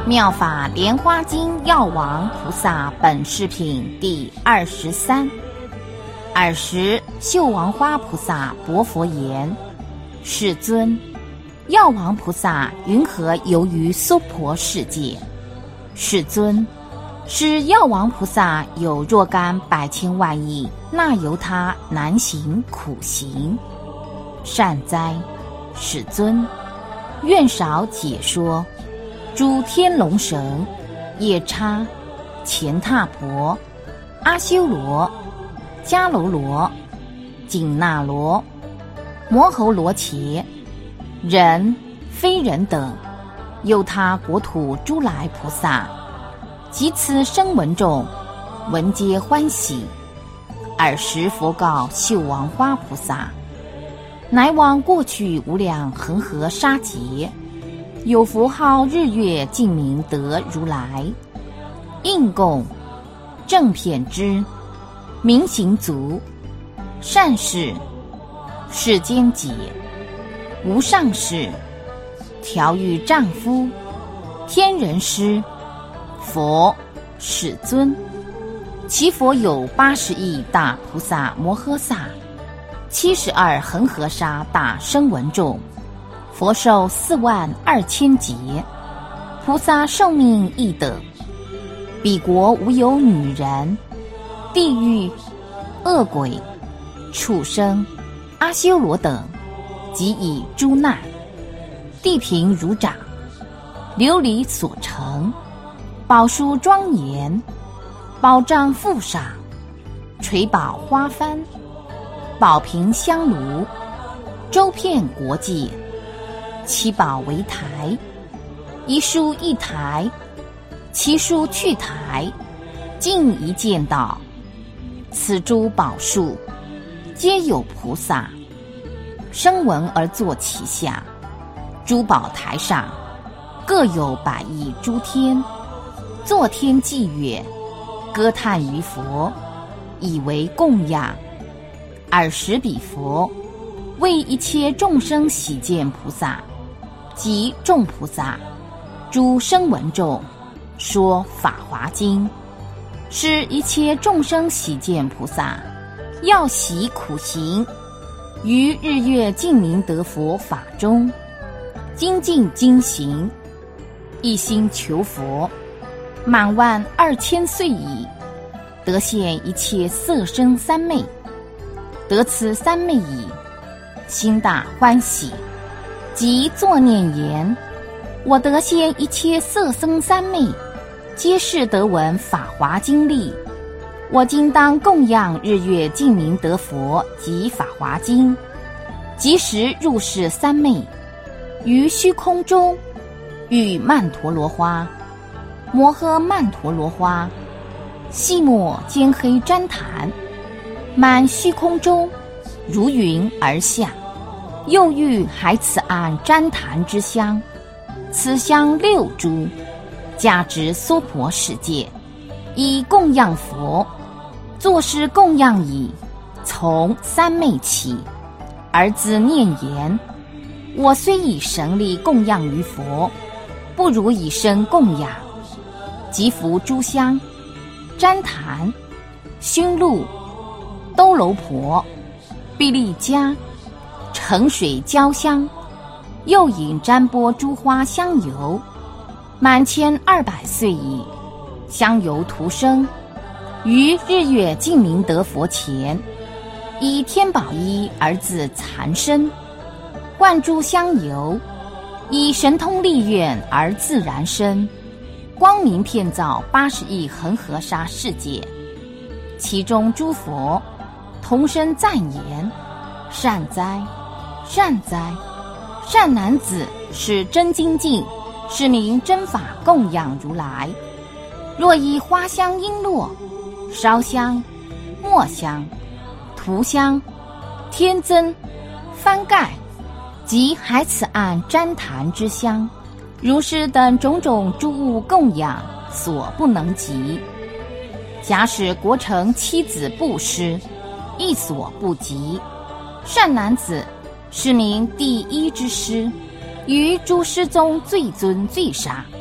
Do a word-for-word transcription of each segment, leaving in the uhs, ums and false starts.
妙法莲花经药王菩萨本事品第二十三。尔时秀王花菩萨薄佛言：世尊，药王菩萨云何游于娑婆世界？世尊，是药王菩萨有若干百千万亿，那由他难行苦行。善哉，世尊，愿少解说。诸天龙神、夜叉、乾闼婆、阿修罗、迦楼罗、紧那罗、摩吼罗伽、人、非人等，有他国土诸来菩萨，及此声闻众，闻皆欢喜。尔时佛告秀王花菩萨：乃往过去无量恒河沙劫，有佛号日月净明德如来，应供正遍知，明行足，善事，世间解，无上士，调御丈夫，天人师，佛世尊。其佛有八十亿大菩萨摩诃萨，七十二恒河沙大声闻众，佛寿四万二千劫，菩萨寿命亦等。彼国无有女人、地狱、恶鬼、畜生、阿修罗等，即以诸难，地平如掌，琉璃所成，宝书庄严，宝帐覆赏，垂宝花幡，宝瓶香炉，周遍国际，七宝为台，一书一台，其书去台，尽一见道。此诸宝树，皆有菩萨声闻而坐其下。诸宝台上，各有百亿诸天，作天伎乐，歌叹于佛，以为供养。尔时彼佛为一切众生喜见菩萨及众菩萨、诸声闻众说法华经，使一切众生喜见菩萨，要习苦行，于日月净明德佛法中，精进精行，一心求佛，满万二千岁矣，得现一切色身三昧。得此三昧已，心大欢喜，即作念言：我得现一切色身三昧，皆是得闻法华经力。我今当供养日月净明德佛及法华经，即时入世三昧，于虚空中遇曼陀罗花，摩诃曼陀罗花，细末尖黑旃檀，满虚空中如云而下。又遇海此岸旃檀之香，此香六株，价值娑婆世界，以供养佛。作是供养已，从三昧起，儿子念言：我虽以神力供养于佛，不如以身供养。即服诸香、旃檀、熏露、兜楼婆、毕利迦、盛水焦香，又引瞻钵诸花香油，满千二百岁矣。香油涂生，于日月净明德佛前，以天宝衣而自残身，灌诸香油，以神通力愿而自然身，光明遍照八十亿恒河沙世界。其中诸佛同声赞言：善哉，善哉！善男子，是真精进，是名真法供养如来。若以花香璎珞、烧香、墨香、涂香、天增、翻盖及海此岸旃檀之香，如是等种种诸物供养，所不能及。假使国城妻子布施，亦所不及。善男子，是名第一之师，于诸师中最尊最上。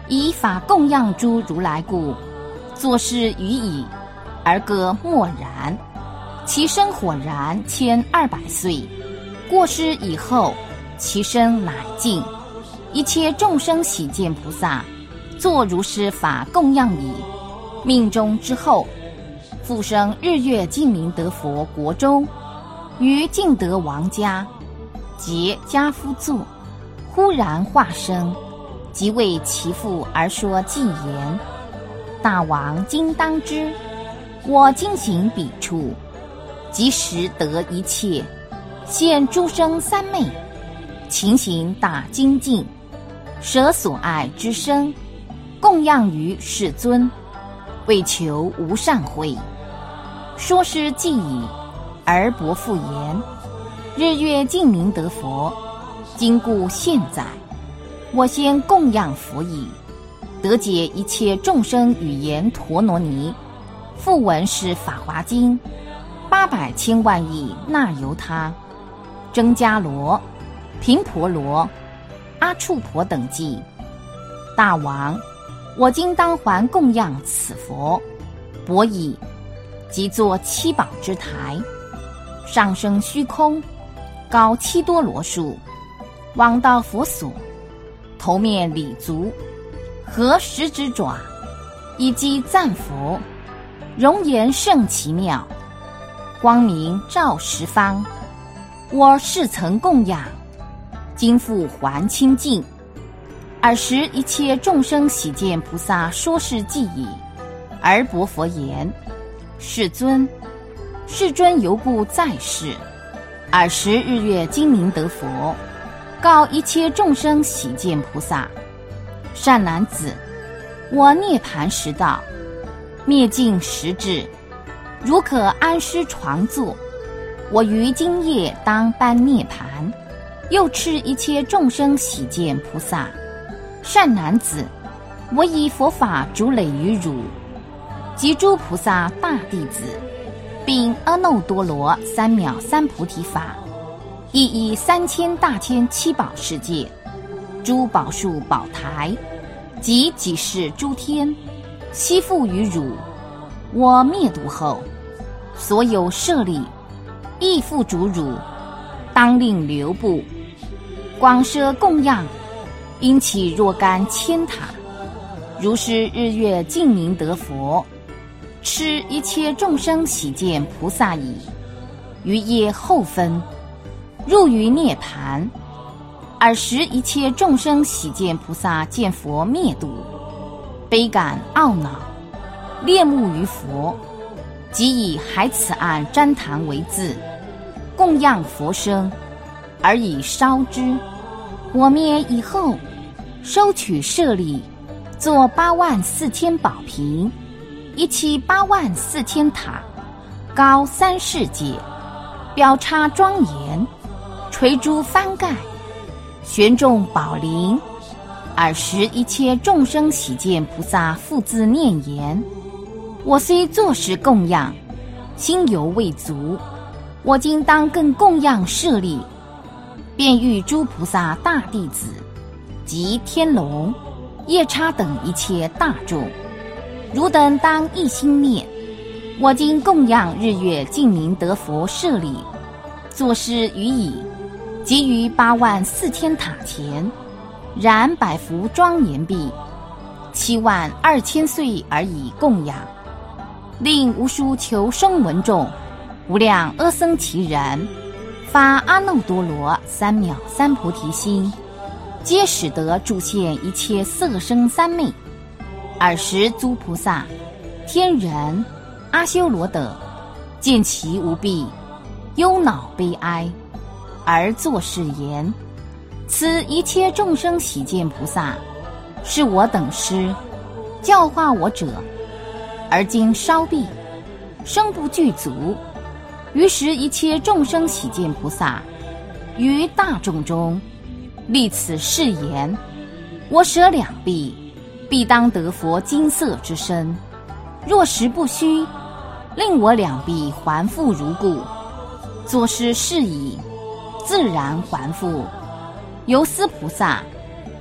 以法供养诸如来故，作是语已，而歌默然。其身火燃千二百岁，过世以后，其身乃尽。一切众生喜见菩萨，作如是法供养矣。命终之后，复生日月净明德佛国中，于净德王家，结家夫座，忽然化生，即为其父而说偈言：大王今当知，我今行彼处，即时得一切，现诸生三昧，勤行大精进，舍所爱之身，供养于世尊，为求无上慧。说是偈已，而伯复言：日月净明德佛，今故现在，我先供养佛已，得解一切众生语言陀罗尼。复闻是法华经，八百千万亿那由他、僧伽罗、频婆罗、阿处婆等记。大王，我今当还供养此佛，伯已，即作七宝之台，上升虚空，高七多罗树，往到佛所，头面礼足，合十指爪，以击赞佛，容颜甚奇妙，光明照十方。我世曾供养，今复还清净。尔时一切众生喜见菩萨说是偈已，而伯佛言：世尊，世尊犹故在世。尔时日月精明德佛告一切众生喜见菩萨：善男子，我涅盘时到，灭尽时至，如可安师床坐，我于今夜当颁涅盘。又斥一切众生喜见菩萨：善男子，我以佛法主累于汝及诸菩萨大弟子，并阿耨多罗三藐三菩提法，亦以三千大千七宝世界诸宝树宝台及几世诸天，悉付于汝。我灭度后，所有舍利亦付诸汝，当令留步，广设供养，因起若干千塔。如是日月净明德佛持一切众生喜见菩萨已，于夜后分，入于涅盘。尔时一切众生喜见菩萨见佛灭度，悲感懊恼，恋慕于佛，即以海此岸旃檀为字，供养佛身，而以烧之。我灭以后，收取舍利，作八万四千宝瓶，一期八万四千塔，高三世界，表插庄严，垂珠翻盖，悬重宝铃。尔时一切众生喜见菩萨复自念言：我虽作是供养，心犹未足，我今当更供养舍利。便欲诸菩萨大弟子及天龙、夜叉等一切大众，汝等当一心念：我今供养日月净明德佛舍利，作是语已，即于八万四千塔前，燃百福庄严毕，七万二千岁而已供养，令无数求生闻众，无量阿僧祇人，发阿耨多罗三藐三菩提心，皆使得诸现一切色声三昧。尔时诸菩萨、天人、阿修罗等见其无毕，忧恼悲哀，而作是言：此一切众生喜见菩萨，是我等师教化我者，而今稍毕，生不具足。于时一切众生喜见菩萨，于大众中立此誓言：我舍两臂，必当得佛金色之身。若实不虚，令我两臂还复如故。作是誓已，自然还复。由斯菩萨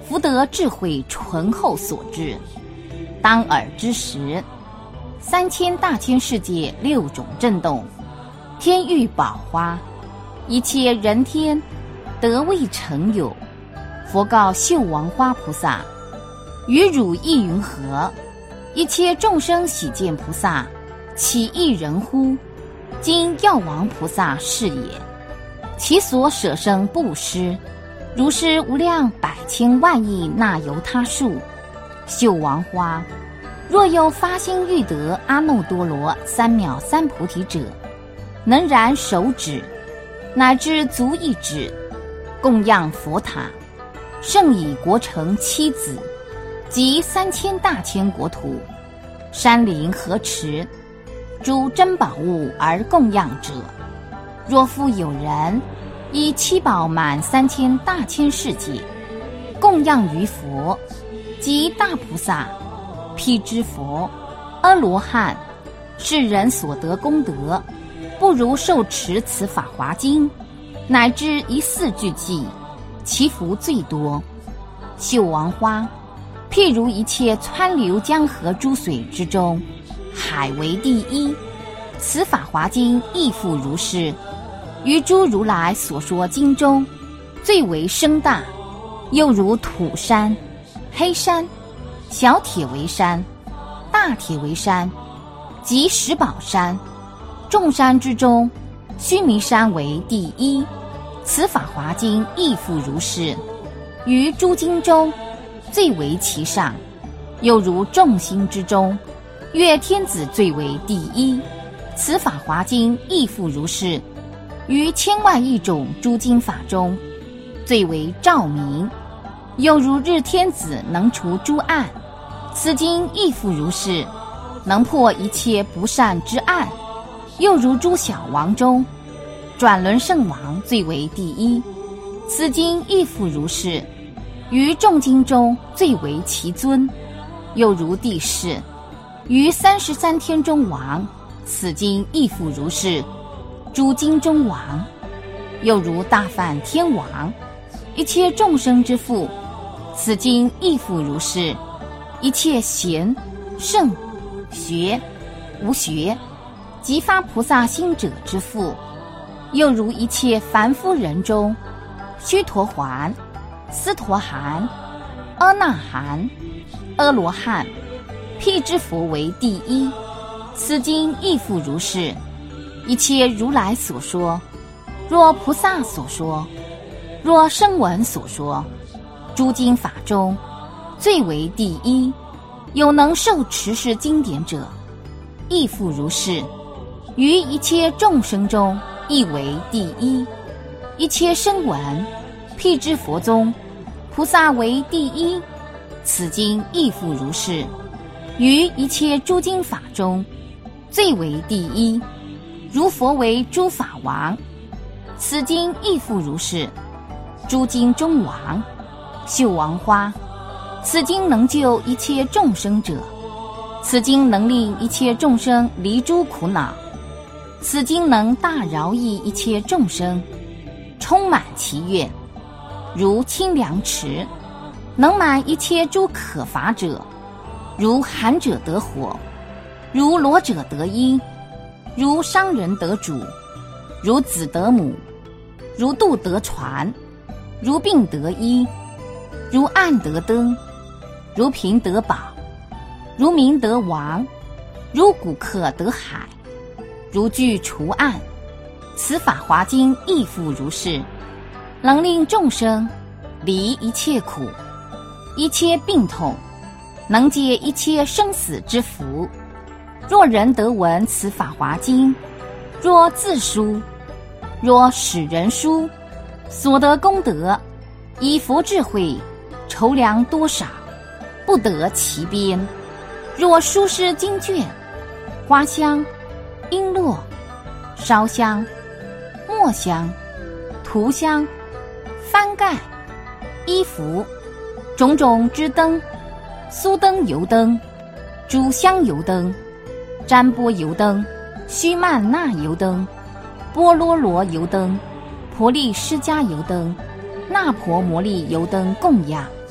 福德智慧醇厚所致。当尔之时，三千大千世界六种震动，天欲宝花，一切人天得未成有。佛告秀王花菩萨：于汝意云何？一切众生喜见菩萨，岂一人乎？今药王菩萨是也。其所舍生布施，如是无量百千万亿那由他数。秀王花，若有发心欲得阿耨多罗三藐三菩提者，能燃手指，乃至足一指，供养佛塔，胜以国城妻子，及三千大千国土、山林河池，诸珍宝物而供养者，若复有人以七宝满三千大千世界，供养于佛及大菩萨、辟支佛、阿罗汉，是人所得功德，不如受持此法华经，乃至一四句偈，其福最多。秀王花，譬如一切川流江河诸水之中，海为第一，此法华经亦复如是。于诸如来所说经中，最为声大，又如土山、黑山、小铁围山、大铁围山及石宝山，众山之中，须弥山为第一，此法华经亦复如是。于诸经中，最为其上，又如众星之中，月天子最为第一，此法华经亦复如是。于千万亿种诸经法中，最为照明，又如日天子能除诸暗，此经亦复如是，能破一切不善之暗。又如诸小王中，转轮圣王最为第一，此经亦复如是。于众经中最为其尊，又如地势，于三十三天中王，此经亦复如是。诸经中王，又如大梵天王，一切众生之父，此经亦复如是。一切贤、圣、学、无学，即发菩萨心者之父，又如一切凡夫人中，须陀洹、斯陀含、阿那含、阿罗汉、辟支佛为第一，此经亦复如是。一切如来所说，若菩萨所说，若声闻所说，诸经法中最为第一，有能受持是经典者，亦复如是。于一切众生中亦为第一，一切声闻、辟支佛宗，菩萨为第一，此经亦复如是。于一切诸经法中最为第一，如佛为诸法王，此经亦复如是。诸经中王，秀王花，此经能救一切众生者，此经能令一切众生离诸苦恼，此经能大饶益一切众生，充满其愿，如清凉池，能满一切诸可乏者，如寒者得火，如裸者得衣，如商人得主，如子得母，如渡得船，如病得医，如暗得灯，如贫得宝，如民得王，如古客得海，如具除暗，此法华经亦复如是。能令众生离一切苦，一切病痛，能解一切生死之福。若人得闻此法华经，若自书，若使人书，所得功德，以佛智慧筹量多少，不得其边。若书师经卷，花香、璎珞、烧香、墨香、涂香、幡盖、衣服、种种之灯、酥灯油灯、诸香油灯、占钵油灯、须曼那油灯、波罗罗油灯、婆利施迦油灯、那婆摩利油灯供养，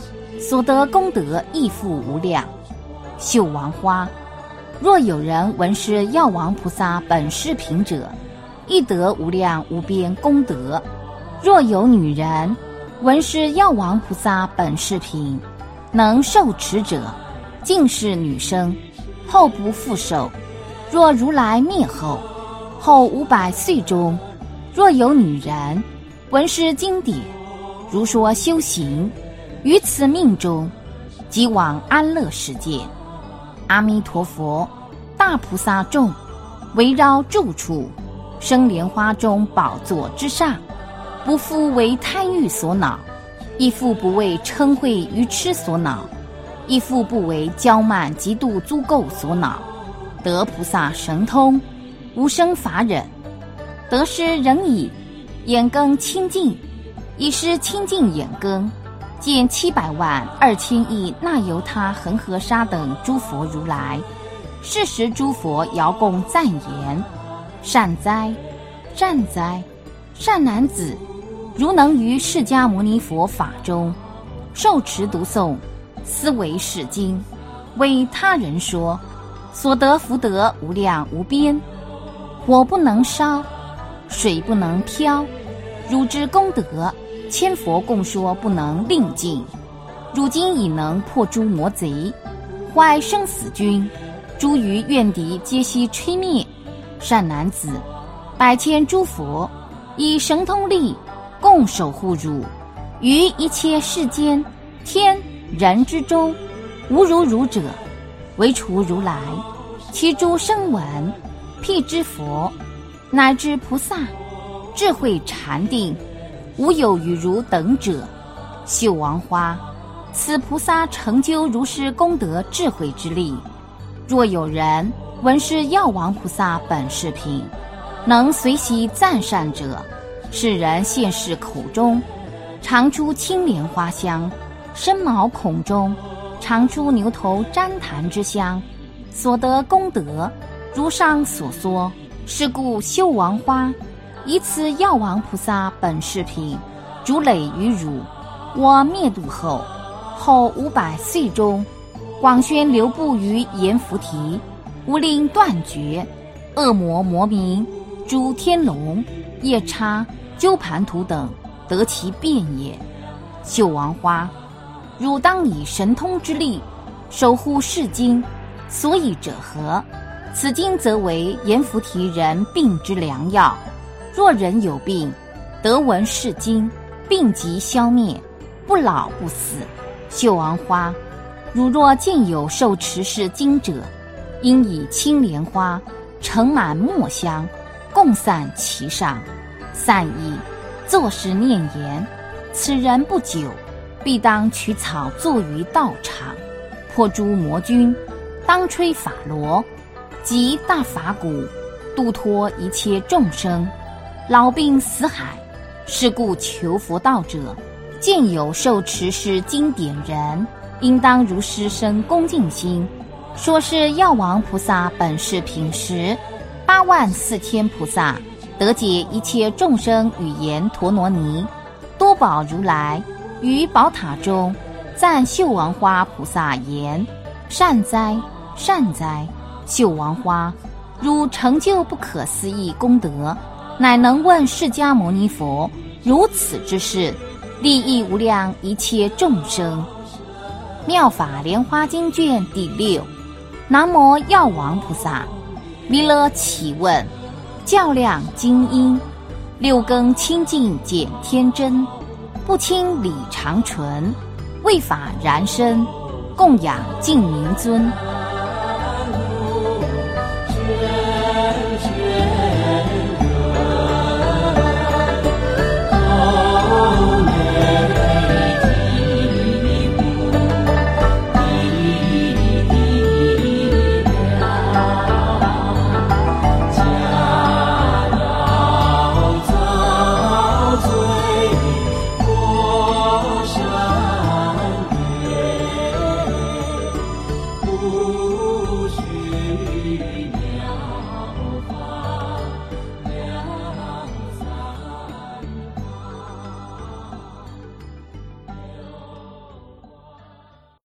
所得功德亦复无量。秀王花，若有人闻是药王菩萨本事品者，亦得无量无边功德。若有女人闻是药王菩萨本事品，能受持者，尽是女生，后不复受。若如来灭后，后五百岁中，若有女人闻是经典，如说修行，于此命中，即往安乐世界。阿弥陀佛，大菩萨众围绕住处，生莲花中宝座之上，不复为贪欲所恼，亦复不为嗔恚愚痴所恼，亦复不为骄慢嫉妒诸垢所恼，得菩萨神通，无生法忍。得失人矣，眼根清净，以失清净眼根，见七百万二千亿那由他恒河沙等诸佛如来。是时诸佛遥共赞言：善哉，善哉，善男子！如能于释迦牟尼佛法中受持读诵，思维是经，为他人说，所得福德无量无边。火不能烧，水不能漂，汝之功德，千佛共说不能令尽。如今已能破诸魔贼，坏生死军，诸于怨敌皆悉吹灭。善男子，百千诸佛以神通力共守护汝，于一切世间天人之中，无如汝者，唯除如来。其诸声闻、辟支佛，乃至菩萨、智慧禅定，无有与汝等者。秀王花，此菩萨成就如是功德智慧之力。若有人闻是药王菩萨本事品，能随喜赞善者，是人现世口中常出青莲花香，身毛孔中常出牛头旃檀之香，所得功德如上所说。是故秀王花以此药王菩萨本事品主累于汝，我灭度后，后五百岁中，广宣流布于阎浮提，无令断绝。恶魔魔民、诸天龙、夜叉、鸠盘荼等得其变也。秀王花，汝当以神通之力守护是经，所以者何？此经则为阎浮提人病之良药。若人有病，得闻是经，病即消灭，不老不死。秀王花，汝若见有受持是经者，应以青莲花盛满墨香，共散其上，散意作时念言：此人不久，必当取草作于道场，破诸魔军，当吹法螺，及大法鼓，度脱一切众生，老病死海。是故求佛道者，见有受持是经典人，应当如师生恭敬心。说是药王菩萨本事品时，八万四千菩萨得解一切众生语言陀罗尼，多宝如来于宝塔中赞秀王花菩萨言：善哉，善哉！秀王花，汝成就不可思议功德，乃能问释迦牟尼佛如此之事，利益无量一切众生。妙法莲华经卷第六。南无药王菩萨。弥勒启问：较量精英，六根清净见天真，不清理常纯，为法燃身，供养净明尊。